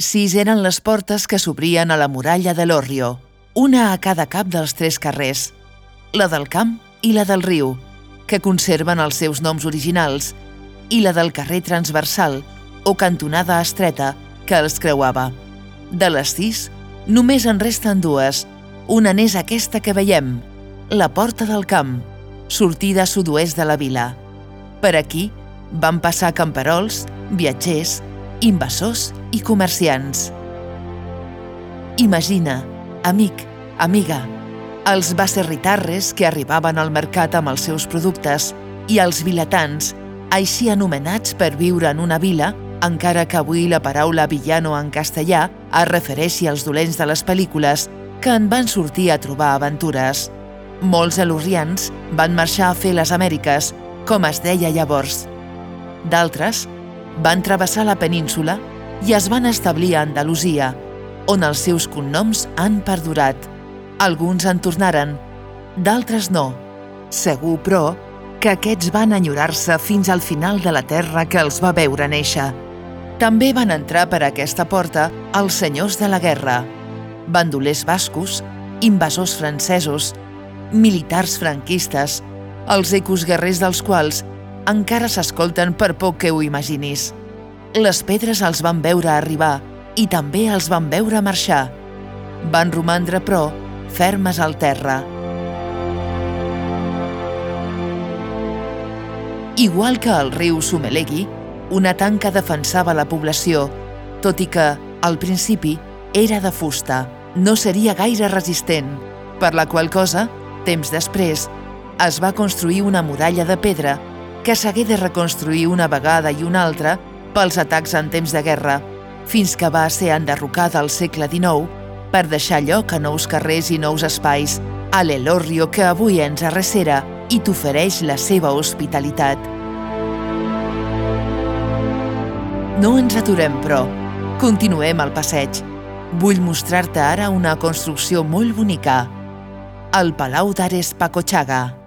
6 eren les portes que s'obrien a la muralla de l'Horrio, una a cada cap dels 3 carrers, la del camp i la del riu, que conserven els seus noms originals, i la del carrer transversal o cantonada estreta que els creuava. De les 6, només en resten 2. Una n'és aquesta que veiem, la Porta del Camp, sortida sud-oest de la vila. Per aquí van passar camperols, viatgers, invasors i comerciants. Imagina, amic, amiga, els baserritarres que arribaven al mercat amb els seus productes i els vilatans, així anomenats per viure en una vila, encara que avui la paraula villano en castellà es refereixi als dolents de les pel·lícules que en van sortir a trobar aventures. Molts elurrians van marxar a fer les Amèriques, com es deia llavors. D'altres van travessar la península i es van establir a Andalusia, on els seus cognoms han perdurat. Alguns en tornaren, d'altres no. Segur, però, que aquests van enyorar-se fins al final de la terra que els va veure néixer. També van entrar per aquesta porta els senyors de la guerra, bandolers bascos, invasors francesos, militars franquistes, els ecos guerrers dels quals encara s'escolten per poc que ho imaginis. Les pedres els van veure arribar i també els van veure marxar. Van romandre, però, fermes al terra. Igual que el riu Sumelegui, una tanca defensava la població, tot i que, al principi, era de fusta, no seria gaire resistent, per la qual cosa, temps després, es va construir una muralla de pedra que s'hagué de reconstruir una vegada i una altra pels atacs en temps de guerra, fins que va ser enderrocada al segle XIX per deixar lloc a nous carrers i nous espais, a l'Elorrio que avui ens arrecera i t'ofereix la seva hospitalitat. No ens aturem, però. Continuem el passeig. Vull mostrar-te ara una construcció molt bonica, el Palau d'Ares Pacochaga.